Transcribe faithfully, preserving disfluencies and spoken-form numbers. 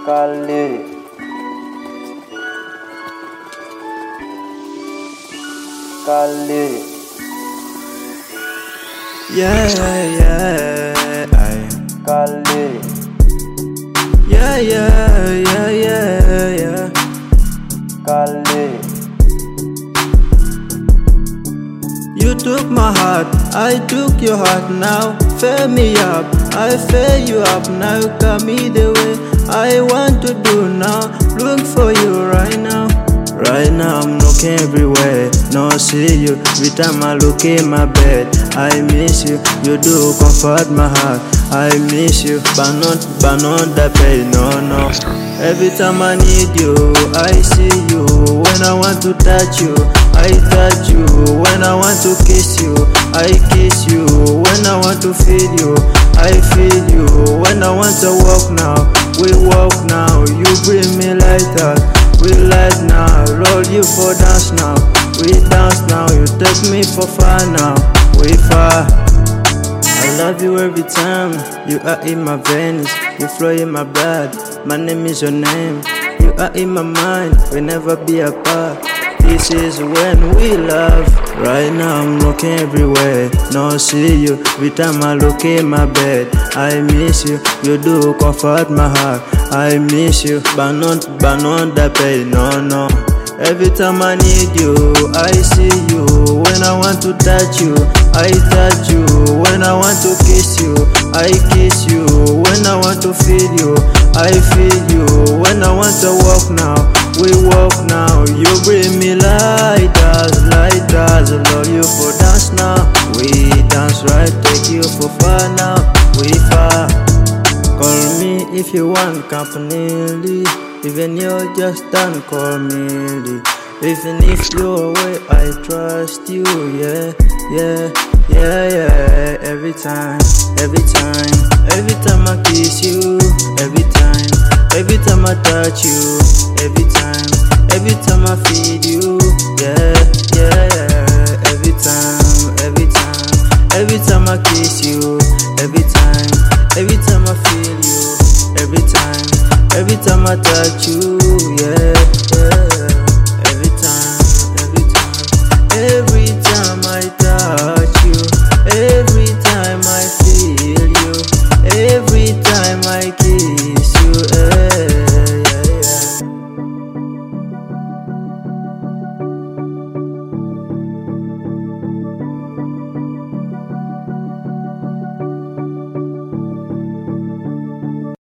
Khalid. Khalid. Yeah, yeah, I. Khalid. Yeah, yeah, yeah, yeah, yeah. Khalid. You took my heart, I took your heart now. Fill me up, I fill you up now. You got me the way I want to do now. Look for you right now. Right now I'm looking everywhere, no see you. Every time I look in my bed, I miss you. You do comfort my heart, I miss you. But not, but not that pain, no, no. Every time I need you, I see you. When I want to touch you, I touch you. When I want to kiss you, I kiss you. When I want to feel you, I feel you. When I want to walk now, we walk now. You bring me like that, we light now. Roll you for dance now, we dance now. You take me for far now, we far. I love you every time, you are in my veins, you flow in my blood, my name is your name. You are in my mind, we never be apart. This is when we love. Right now I'm looking everywhere, no see you. Every time I look in my bed, I miss you. You do comfort my heart, I miss you. But not, but not that pain, no, no. Every time I need you, I see you. When I want to touch you, I touch you. When I want to kiss you, I kiss you. When I want to feel you, I feel you. When I want to walk now, we walk now. You bring me like that, like that. I love you for dance now, we dance right. Take you for far now, we far. Call me if you want company. Even you just don't call me. Even if you're away, I trust you. Yeah, yeah, yeah, yeah. Every time, every time, every time I kiss you. Every time, every time I touch you. Every time, every time I feed you. Yeah, yeah, yeah. Every time, every time, every time I kiss you. Every time, every time I feel you. Every time, every time I touch you. Yeah, yeah. Every time, every time, every